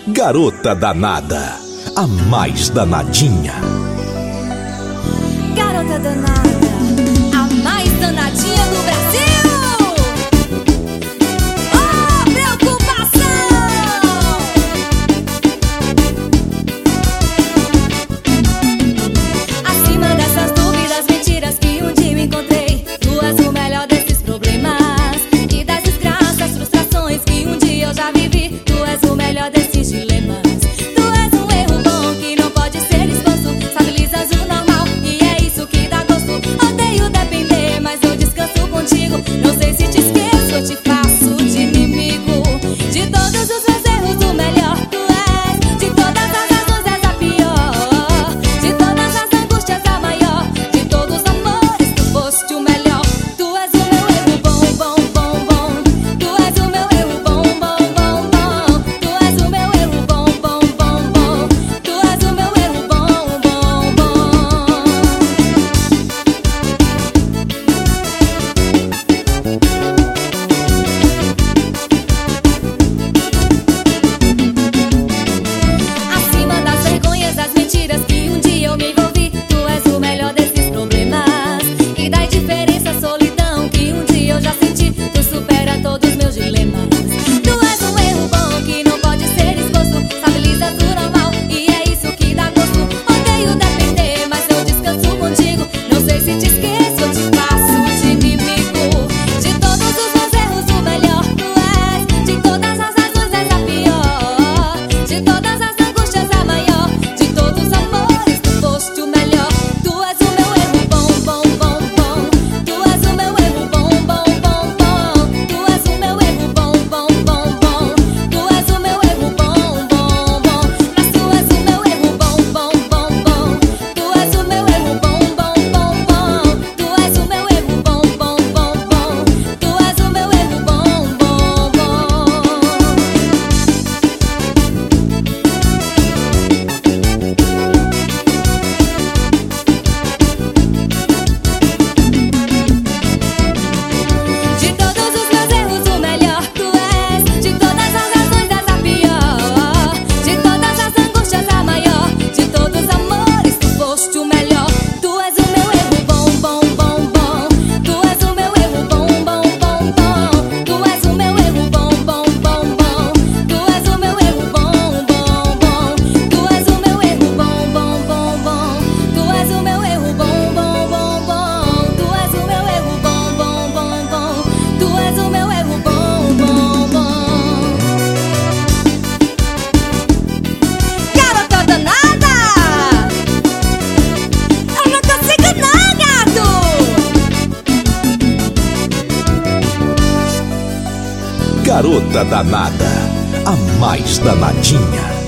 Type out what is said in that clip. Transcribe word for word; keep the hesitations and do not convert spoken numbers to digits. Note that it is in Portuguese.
Garota danada, a mais danadinha. Garota danada, a mais danadinha do Brasil. Oh, preocupação! Acima dessas dúvidas, mentiras que um dia eu encontrei, tu és o melhor desses problemas e das desgraças, frustrações que um dia eu já vivi. Tu és o melhor desses dilemas. Tu és um erro bom que não pode ser exposto. Estabilizas o normal e é isso que dá gosto. Odeio depender, mas eu descanso contigo. Não sei se te esqueço ou te faço de inimigo. De todos os meus erros, o melhor tu és. De todas as razões és a pior. De todas as angústias a maior. De todos os amores tu foste o melhor. Tu és o meu erro bom, bom, bom, bom. Tu és o meu erro bom, bom, bom, bom. Tu és o meu erro bom, bom, bom, bom. Tu és o meu erro bom, bom, bom. Acima das vergonhas, das mentiras que um dia eu me envolvi, tu és o melhor desses problemas e da indiferença, solidão que um dia eu já senti. Tu supera todos meus dilemas. Tu és um erro bom que não pode ser exposto. Estabilizas o normal e é isso que dá gosto. Odeio depender, mas eu descanso contigo. Não sei se te esqueço ou te faço de inimigo. De todos os meus erros, o melhor tu és. De todas as razões és a pior. De todas as angústias a maior. De todos os amores tu foste o melhor. Tu és o meu erro bom, bom, bom, bom. Tu és o meu erro bom, bom, bom, bom. Tu és o meu erro bom, bom, bom, bom. Tu és o meu erro bom, bom, bom. Mas tu és o meu erro bom, bom, bom, bom. Tu és o meu erro bom, bom, bom, bom. Tu és o meu erro bom, bom, bom, bom. Tu és o meu erro bom, bom, bom. De todos os meus erros, o melhor tu és. De todas as razões és a pior. De todas as angústias a maior. De todos os amores tu foste o melhor. Tu és o meu erro bom, bom, bom, bom. Tu és o meu erro bom, bom, bom, bom. Tu és o meu erro bom, bom, bom, bom. Tu és o meu erro bom, bom, bom. Tu és o meu erro bom, bom, bom, bom. Tu és o meu erro bom, bom, bom, bom. Tu és o meu erro bom, bom, bom, bom. Tu és o meu erro bom, bom, bom. Garota danada! Eu não consigo não, gato! Garota danada, a mais danadinha.